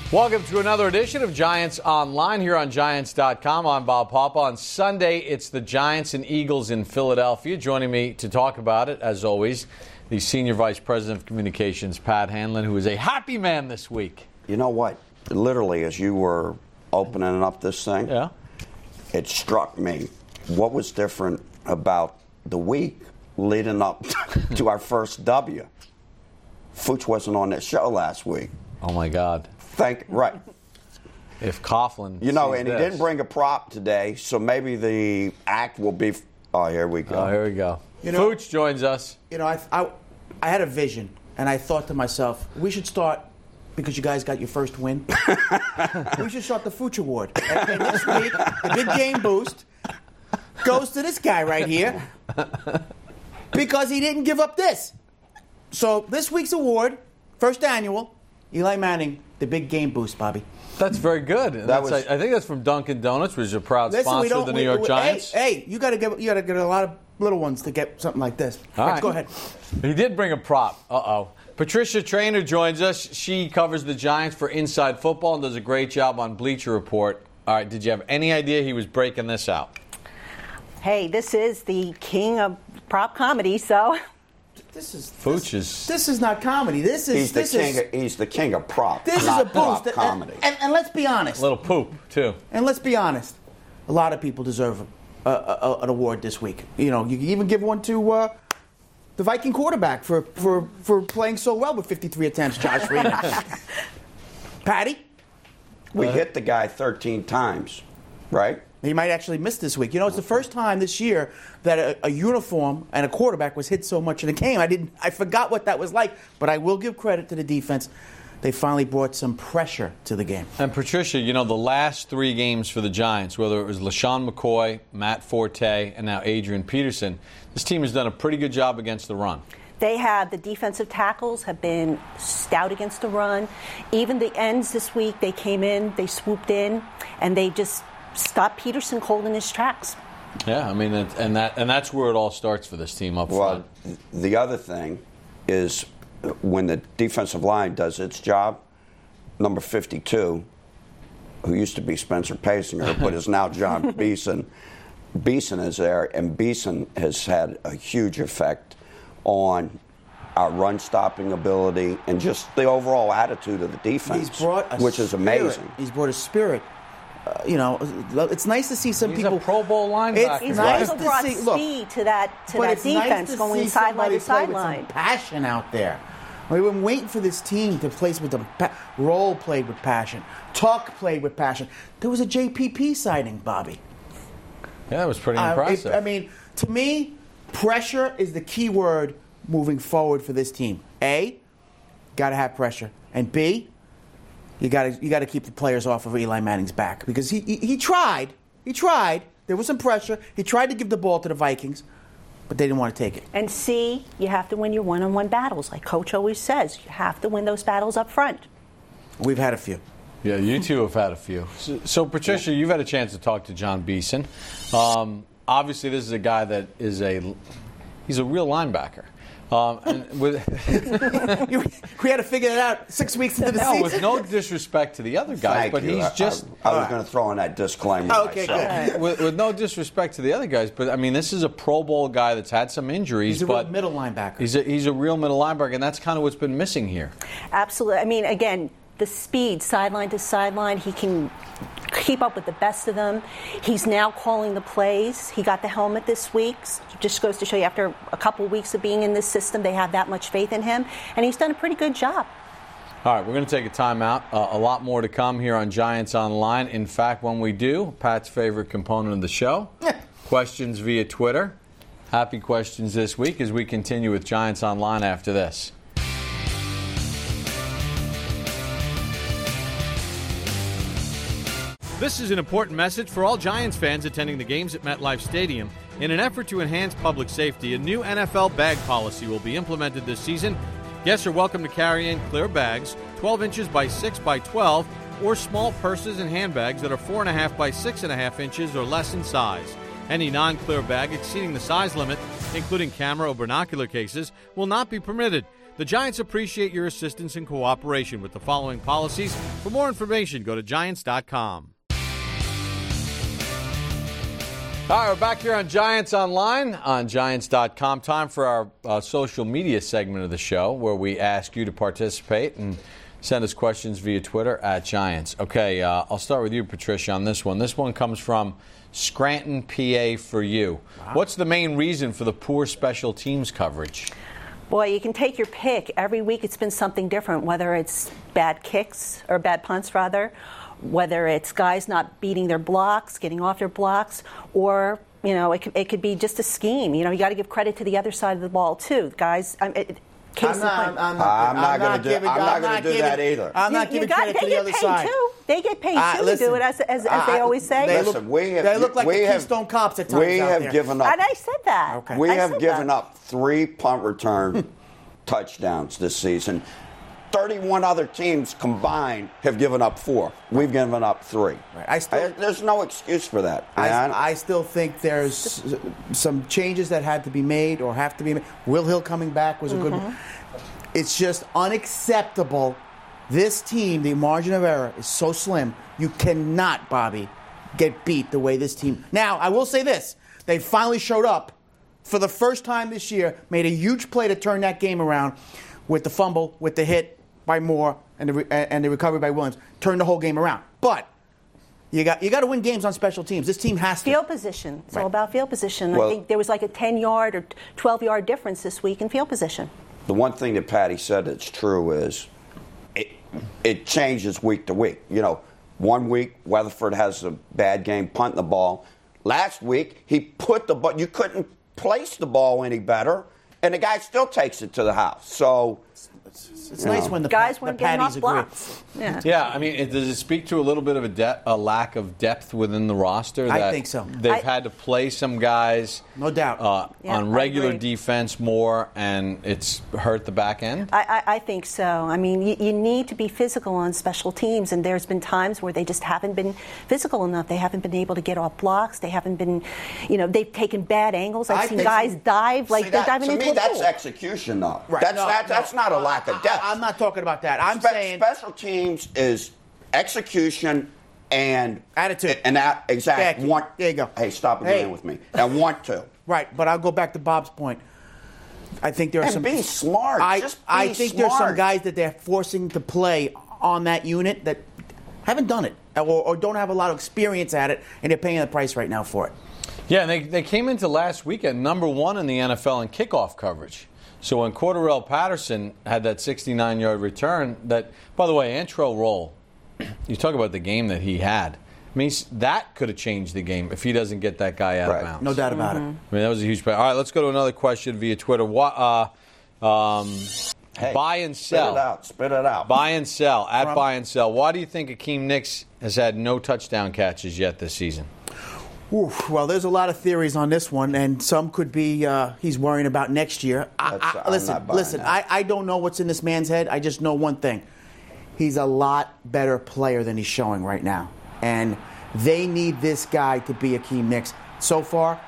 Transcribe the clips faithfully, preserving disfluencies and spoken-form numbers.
Welcome to another edition of Giants Online here on Giants dot com. I'm Bob Papa. On Sunday, it's the Giants and Eagles in Philadelphia. Joining me to talk about it, as always, the Senior Vice President of Communications, Pat Hanlon, who is a happy man this week. You know what? Literally, as you were opening up this thing, yeah, it struck me what was different about the week leading up to our first W. Fuchs wasn't on that show last week. Oh, my God. Thank right. If Coughlin, you know, and this. he didn't bring a prop today, so maybe the act will be. Oh, here we go. Oh, here we go. You know, Fuchs joins us. You know, I, I, I had a vision, and I thought to myself, we should start because you guys got your first win. We should start the Fuchs Award, and, and this week the big game boost goes to this guy right here because he didn't give up this. So this week's award, first annual. Eli Manning, the big game boost, Bobby. That's very good. That that was, was, I think that's from Dunkin' Donuts, which is a proud Listen, sponsor of the New we, York we, Giants. Hey, hey, you got to get you got to get a lot of little ones to get something like this. All right. Go ahead. He did bring a prop. Uh-oh. Patricia Traynor joins us. She covers the Giants for Inside Football and does a great job on Bleacher Report. All right, did you have any idea he was breaking this out? Hey, this is the king of prop comedy, so... This is Fuchs this, is this is not comedy. This is he's the this king. is Of, he's the king of prop. this not is a prop boost. comedy. And, and, and let's be honest. a little poop, too. And let's be honest. A lot of people deserve a, a, a, an award this week. You know, you can even give one to uh, the Viking quarterback for, for, for playing so well with fifty-three attempts, Josh Freeman. Patty, we hit the guy thirteen times, right? he might actually miss this week. You know, it's the first time this year that a, a uniform and a quarterback was hit so much in a game. I didn't. I forgot what that was like. But I will give credit to the defense. They finally brought some pressure to the game. And Patricia, you know, the last three games for the Giants, whether it was LaShawn McCoy, Matt Forte, and now Adrian Peterson, this team has done a pretty good job against the run. They have, the defensive tackles have been stout against the run. Even the ends this week, they came in, they swooped in, and they just stopped Peterson cold in his tracks. Yeah, I mean, and that and that's where it all starts for this team up well, front. The other thing is when the defensive line does its job, number fifty-two, who used to be Spencer Paysinger, but is now John Beeson, Beeson is there, and Beeson has had a huge effect on our run-stopping ability and just the overall attitude of the defense, He's brought a which is spirit. amazing. He's brought a spirit. Uh, you know, it's nice to see some He's people. a Pro Bowl linebacker. He's nice also to brought see- speed look, to that to but that it's nice defense to going see sideline to somebody play with some sideline. passion out there. We've been waiting for this team to play with the pa- Roll played with passion. Tuck played with passion. There was a J P P signing, Bobby. Yeah, that was pretty Uh, impressive. it- I mean, to me, pressure is the key word moving forward for this team. A, got to have pressure, and B, you got to you got to keep the players off of Eli Manning's back because he, he he tried, he tried. There was some pressure. He tried to give the ball to the Vikings, but they didn't want to take it. And C, you have to win your one-on-one battles. Like Coach always says, you have to win those battles up front. We've had a few. Yeah, you two have had a few. So, so Patricia, you've had a chance to talk to John Beeson. Um, obviously, this is a guy that is a he's a real linebacker. Um, and with we had to figure it out six weeks into the no, season. with no disrespect to the other guys, Thank but you. he's I- just I, I was going to throw in that disclaimer. Okay, myself. good. with, with no disrespect to the other guys, but I mean, this is a Pro Bowl guy that's had some injuries. He's a real but middle linebacker. He's a, he's a real middle linebacker, and that's kind of what's been missing here. Absolutely. I mean, again, the speed, sideline to sideline, he can keep up with the best of them. He's now calling the plays. He got the helmet this week. Just goes to show you, after a couple of weeks of being in this system, they have that much faith in him, and he's done a pretty good job. All right, we're going to take a timeout. Uh, a lot more to come here on Giants Online. In fact, when we do, Pat's favorite component of the show, questions via Twitter. Happy questions this week as we continue with Giants Online after this. This is an important message for all Giants fans attending the games at MetLife Stadium. In an effort to enhance public safety, a new N F L bag policy will be implemented this season. Guests are welcome to carry in clear bags, twelve inches by six by twelve, or small purses and handbags that are four point five by six point five inches or less in size. Any non-clear bag exceeding the size limit, including camera or binocular cases, will not be permitted. The Giants appreciate your assistance and cooperation with the following policies. For more information, go to Giants dot com. All right, we're back here on Giants Online on Giants dot com. Time for our uh, social media segment of the show where we ask you to participate and send us questions via Twitter at Giants. Okay, uh, I'll start with you, Patricia, on this one. This one comes from Scranton, P A for you. Wow. What's the main reason for the poor special teams coverage? Boy, you can take your pick. Every week it's been something different, whether it's bad kicks or bad punts, rather, whether it's guys not beating their blocks, getting off their blocks, or, you know, it could, it could be just a scheme. You know, you got to give credit to the other side of the ball, too. Guys, I mean, it, case I'm not, in I'm point. not, I'm not I'm going not to do, giving, I'm not I'm gonna not do giving, that either. I'm not You- giving you got- credit they to the get other paid side. Too. They get paid, Uh, too, listen, to do it, as, as, as they I- always say. They Listen, look, we have, they look like we the have, Keystone Cops at times We out have there. given up. And I said that. Okay. We I have said given that. up three punt return touchdowns this season. thirty-one other teams combined have given up four. We've given up three. Right. I still- I- there's no excuse for that. I, man. I still think there's some changes that had to be made or have to be made. Will Hill coming back was a good one. It's just unacceptable. This team, the margin of error is so slim. You cannot, Bobby, get beat the way this team. Now, I will say this. They finally showed up for the first time this year, made a huge play to turn that game around with the fumble, with the hit by Moore, and the, re- and the recovery by Williams. Turned the whole game around. But you got you got to win games on special teams. This team has to. Field position. It's Right. all about field position. Well- I think there was like a ten-yard or twelve-yard difference this week in field position. The one thing that Patty said that's true is it, it changes week to week. You know, one week Weatherford has a bad game punting the ball. Last week he put the ball. You couldn't place the ball any better, and the guy still takes it to the house. So It's nice know. when the, Guys the weren't getting patties off agree. blocks. Yeah. Yeah, I mean, it, does it speak to a little bit of a, de- a lack of depth within the roster? I that think so. They've I- had to play some guys, No doubt. uh, Yeah, on I regular agree. defense more, and it's hurt the back end. I, I, I think so. I mean, you, you need to be physical on special teams, and there's been times where they just haven't been physical enough. They haven't been able to get off blocks. They haven't been, you know, they've taken bad angles. I've I seen think- guys dive like See, they're that- diving to into me, a that's pool. execution, though. Right. That's No, that, no. that's not a lack of depth. I, I'm not talking about that. I'm Spe- saying special teams is execution and Attitude. and that exact Thank you. want. There you go. Hey, stop Hey. agreeing with me. And want to. right, but I'll go back to Bob's point. I think there are And some. be smart. I, Just be I think there's some smart. guys that they're forcing to play on that unit that haven't done it or, or don't have a lot of experience at it, and they're paying the price right now for it. Yeah, and they, they came into last weekend number one in the N F L in kickoff coverage. So when Cordarrelle Patterson had that sixty-nine-yard return, that, by the way, Antrell Roll, you talk about the game that he had. I mean, that could have changed the game if he doesn't get that guy out Right. of bounds. No doubt about I mean, that was a huge play. All right, let's go to another question via Twitter. What, uh, um, Hey, buy and spit sell. it out. Spit it out. Buy and sell. At From- buy and sell. Why do you think Akeem Nicks has had no touchdown catches yet this season? it. Oof, well, there's a lot of theories on this one, and some could be uh, he's worrying about next year. I, That's- I, I'm listen, not buying listen. that. I, I don't know what's in this man's head. I just know one thing: he's a lot better player than he's showing right now, and they need this guy to be Akeem Nicks. So far,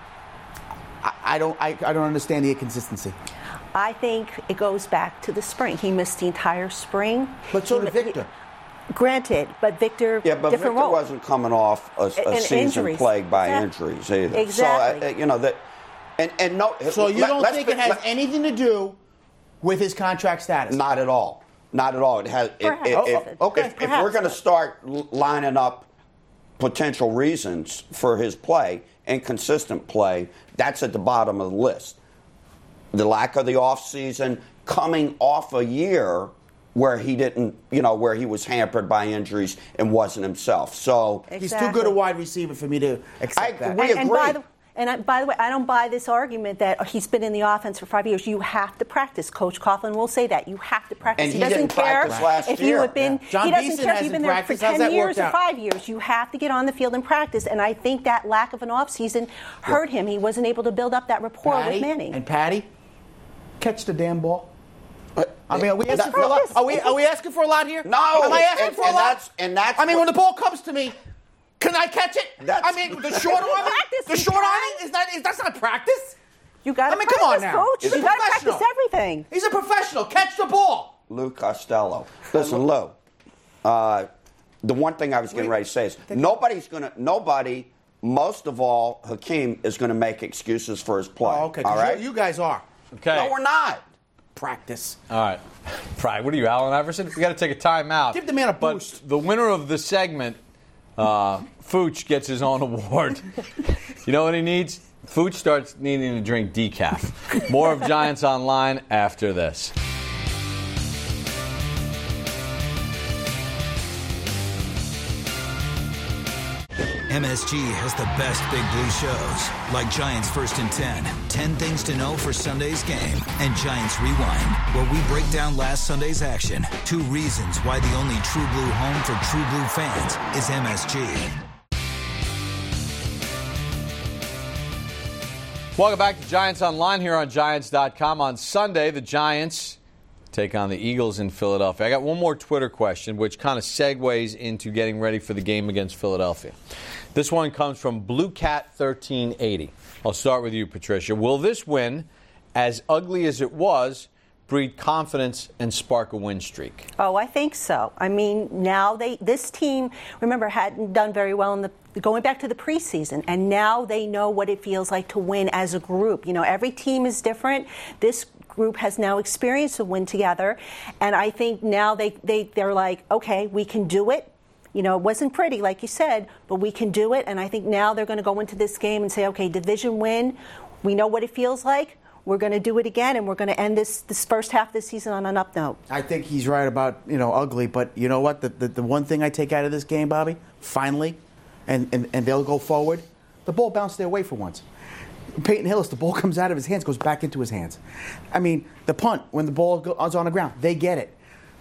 I, I don't. I, I don't understand the inconsistency. I think it goes back to the spring. He missed the entire spring. But so He did mi- Victor. Granted, but Victor, Yeah, but different Victor role. wasn't coming off a, a And season injuries. plagued by Exactly. injuries either. Exactly. So, uh, you know, that. And, and no. So you let- don't let's think be- it has let- anything to do with his contract status? Not at all. Not at all. It has. It, Perhaps. it- Oh, if, okay. If, if Perhaps. we're going to start l- lining up potential reasons for his play, inconsistent play, that's at the bottom of the list. The lack of the offseason, coming off a year where he didn't, you know, where he was hampered by injuries and wasn't himself. So He's too Exactly. good a wide receiver for me to accept I- that. we and, and by agree. the and I, by the way, I don't buy this argument that he's been in the offense for five years. You have to practice. Coach Coughlin will say that you have to practice. And he doesn't didn't care practice last if year. you have been. Yeah. John He doesn't Beeson care if you've hasn't been there for practiced. How's ten that years worked or out? five years. You have to get on the field and practice. And I think that lack of an offseason hurt him. He wasn't able to build up that rapport Patty with Manning. and Patty, catch the damn ball. I mean, are we It's asking for a lot? practice. Are we, are we asking for a lot here? No, Am I asking and- for a and lot? that's- and that's I mean, what- when the ball comes to me, can I catch it? That's- I mean, the short arming, Practice, the he short can. arming is not is that's not practice. You got to I mean, practice, come on now. coach. He's a You got to professional. practice everything. He's a professional. Catch the ball. Lou Costello. Listen, Lou. Uh, the one thing I was getting ready to say is nobody's going to, nobody, most of all, Hakeem is going to make excuses for his play. Oh, okay. All 'cause right? You, you guys are. Okay. No, we're not. Practice. All right. Pride, what are you, Allen Iverson? We got to take a timeout. Give the man a but boost. The winner of the segment, uh, Fooch, gets his own award. You know what he needs? Fooch starts needing to drink decaf. More of Giants Online after this. M S G has the best Big Blue shows, like Giants First and ten, ten Things to Know for Sunday's Game, and Giants Rewind, where we break down last Sunday's action. Two reasons why the only True Blue home for True Blue fans is M S G. Welcome back to Giants Online here on Giants dot com. On Sunday, the Giants take on the Eagles in Philadelphia. I got one more Twitter question, which kind of segues into getting ready for the game against Philadelphia. This one comes from Blue Cat thirteen eighty. I'll start with you, Patricia. Will this win, as ugly as it was, breed confidence and spark a win streak? Oh, I think so. I mean, now they this team, remember, hadn't done very well in the going back to the preseason, and now they know what it feels like to win as a group. You know, every team is different. This group has now experienced a win together, and I think now they, they, they're like, okay, we can do it. You know, it wasn't pretty, like you said, but we can do it, and I think now they're going to go into this game and say, okay, division win, we know what it feels like. We're going to do it again, and we're going to end this this first half of the season on an up note. I think he's right about, you know, ugly, but you know what? The, the, the one thing I take out of this game, Bobby, finally, and, and, and they'll go forward, the ball bounced their way for once. Peyton Hillis, the ball comes out of his hands, goes back into his hands. I mean, the punt, when the ball goes on the ground, they get it.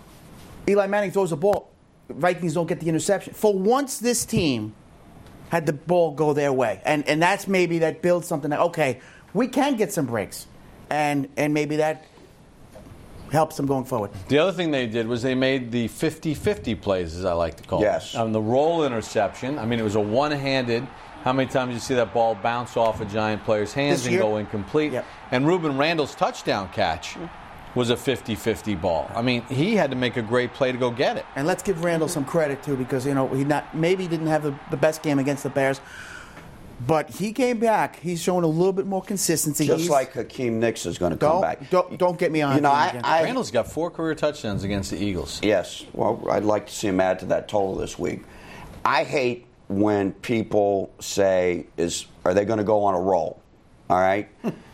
Eli Manning throws the ball. Vikings don't get the interception. For once, this team had the ball go their way. And and that's maybe that builds something that, okay, we can get some breaks. And and maybe that helps them going forward. The other thing they did was they made the fifty-fifty plays, as I like to call Yes. it. On the roll interception, I mean, it was a one-handed. How many times did you see that ball bounce off a Giant player's hands This and year? go incomplete? Yep. And Ruben Randall's touchdown catch was a fifty-fifty ball. I mean, he had to make a great play to go get it. And let's give Randall some credit, too, because, you know, he not maybe didn't have the, the best game against the Bears, but he came back. He's showing a little bit more consistency. Just He's, like Hakeem Nicks is going to come don't, back. Don't, don't get me on You know, him I, again. I Randall's got four career touchdowns against the Eagles. Yes. Well, I'd like to see him add to that total this week. I hate when people say, "Is are they going to go on a roll?" All right.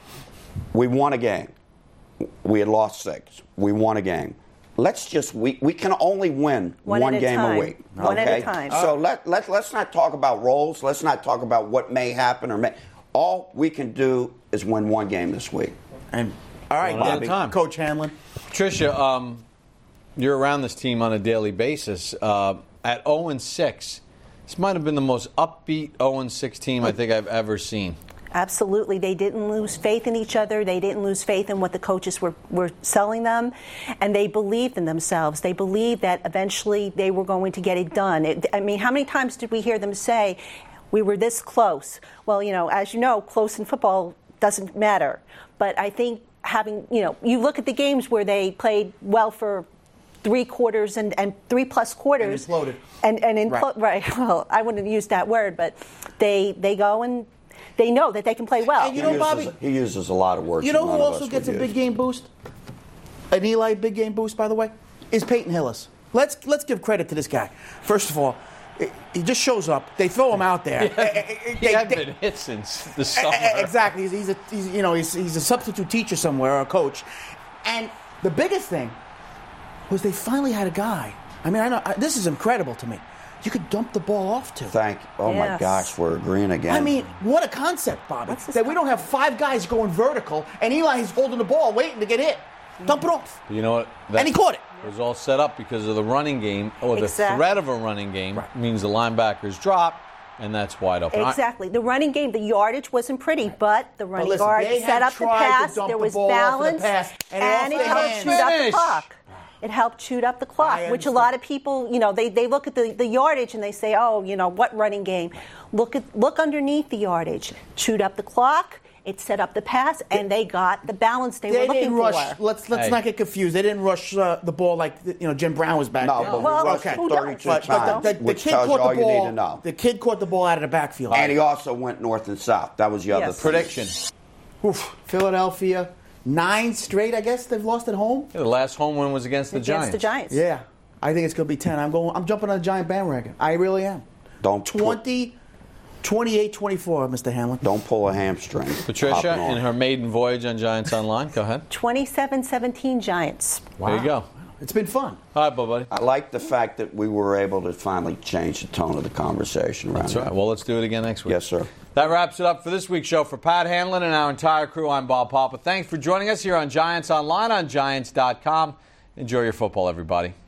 We won a game. We had lost six. We won a game. Let's just we, we can only win One one, at a game time. a week. One at a okay? time. So let let let's not talk about rolls. Let's not talk about what may happen or may. All we can do is win one game this week. And all right, One at a Bobby, time. Coach Hanlon. Tricia, um, you're around this team on a daily basis. Uh, at oh and six, this might have been the most upbeat oh and six team I think I've ever seen. Absolutely. They didn't lose faith in each other. They didn't lose faith in what the coaches were, were selling them. And they believed in themselves. They believed that eventually they were going to get it done. It, I mean, how many times did we hear them say, we were this close? Well, you know, as you know, close in football doesn't matter. But I think having, you know, you look at the games where they played well for three quarters and, and three plus quarters. And imploded. And, and impl- Right. right. Well, I wouldn't use that word, but they they go and they know that they can play well. And you He know, uses, Bobby, he uses a lot of words. you know that who none of also us gets a would big use. game boost? An Eli big game boost, by the way, is Peyton Hillis. Let's let's give credit to this guy. First of all, he just shows up. They throw him out there. He They- hadn't they- been hit since the summer. Exactly. He's, he's a he's, you know he's, he's a substitute teacher somewhere or a coach. And the biggest thing was they finally had a guy. I mean, I know I, this is incredible to me. You could dump the ball off to. Thank. Oh my Yes. gosh, we're agreeing again. I mean, what a concept, Bobby. What's this That we don't have five guys going vertical and Eli's holding the ball waiting to get hit. Dump it off. You know what? That And he caught it. was all set up because of the running game, or the Exactly. threat of a running game means the linebackers drop, and that's wide open. I- Exactly. The running game, the yardage wasn't pretty, but the running listen, guard they set had up the tried to pass. dump There the was ball off of the balance, pass, and and off it the helped hands. shoot up the Finish. clock. It helped shoot up the clock, I which a understand. lot of people, you know, they, they look at the, the yardage and they say, oh, you know, what running game? Look at look underneath the yardage. Shoot up the clock. It set up the pass, and they got the balance they, They were looking didn't rush. for. Let's let's Hey. not get confused. They didn't rush uh, the ball like you know Jim Brown was back No, there. but Well, we rushed okay. it who does? thirty-two But, but times, the, the, the which kid tells you caught all the you ball. need to know. The kid caught the ball out of the backfield. And he also went north and south. That was the other Yes. thing. Prediction. Oof. Philadelphia, nine straight. I guess they've lost at home. The last home win was against the against Giants. the Giants. Yeah, I think it's going to be ten. I'm going. I'm jumping on the Giant bandwagon. I really am. Don't put- twenty, twenty-eight, twenty-four, Mister Hanlon. Don't pull a hamstring. Patricia, Hopping on. in her maiden voyage on Giants Online. Go ahead. twenty-seven seventeen Giants. There you go. It's been fun. All right, buddy. I like the fact that we were able to finally change the tone of the conversation around That's here. right. Well, let's do it again next week. Yes, sir. That wraps it up for this week's show. For Pat Hanlon and our entire crew, I'm Bob Papa. Thanks for joining us here on Giants Online on Giants dot com. Enjoy your football, everybody.